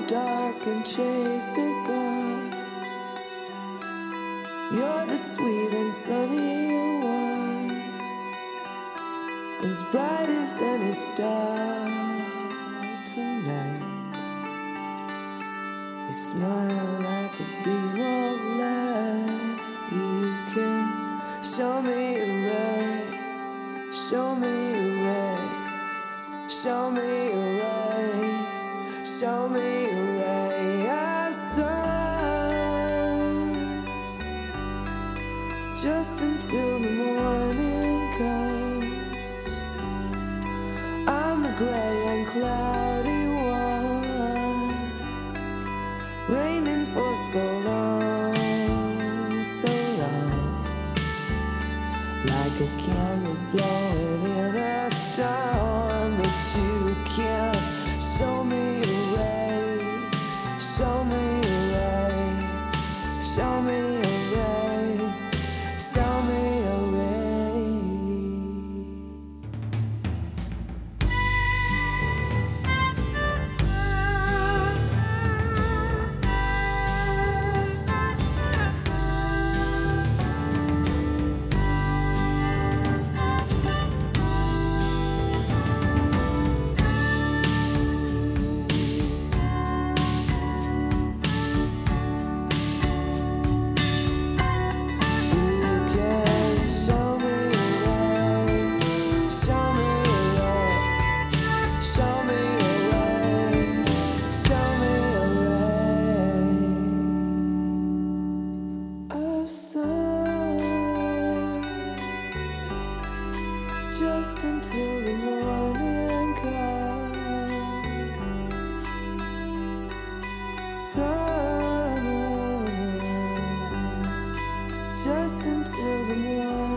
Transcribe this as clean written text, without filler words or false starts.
dark and chase it gone. You're the sweet and sunny one, as bright as any star tonight. You smile like a beam of light. You can show me a ray, show me a ray, show me a ray, show me a ray of sun. Just until the morning comes, I'm the gray and cloudy one, raining for so long, so long, like a candle blowing in a storm. But you can't show me a ray, show me a ray, show me a ray, show me a ray. Just until the morning comes, sun. Just until the morning.